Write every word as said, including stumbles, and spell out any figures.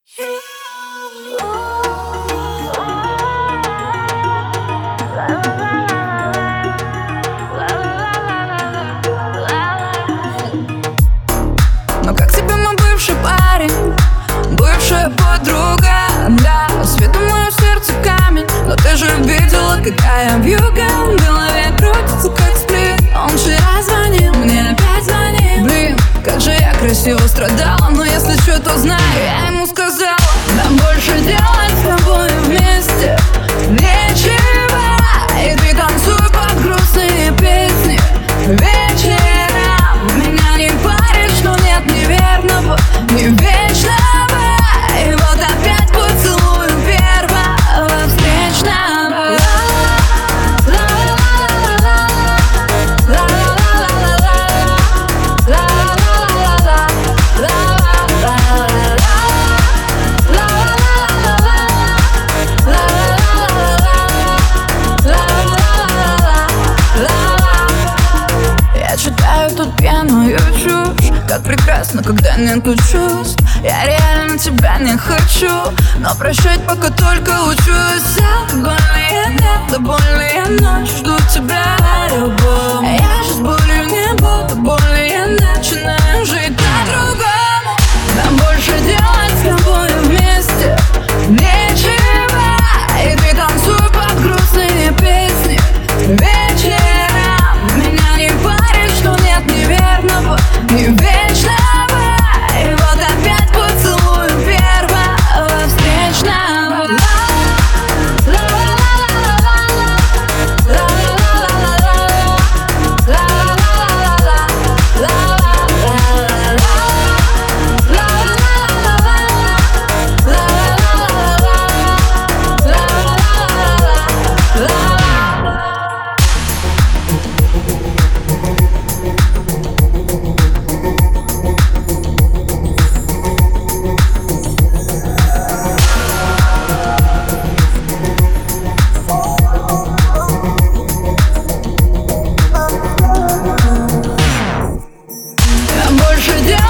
Но как тебе мой бывший парень, бывшая подруга? Да, с виду мое сердце камень, но ты же видела, какая вьюга в голове крутится, как сплит. Он вчера звонил, мне опять звонит. Блин, как же я красиво страдала, но если что, то знаю, я ему сказала: нам больше делать с тобой вместе нечего, и ты танцуй под грустные песни вечером. Меня не паришь, но нет неверного, не вечного. И вот опять поцелую первого встречного. Я читаю тут пьяную чушь, как прекрасно, когда нету чувств. Я реально тебя не хочу, но прощать пока только учусь. Алкогольные нет, больные ночи, жду тебя любовь. Я же с болью не буду, больно я начинаю жить по-другому. Нам больше делать с тобой вместе нечего, и ты танцуй под грустные песни вечером. Меня не паришь, но нет неверного, не вечного. И вот опять поцелую первого встречного. Больше делать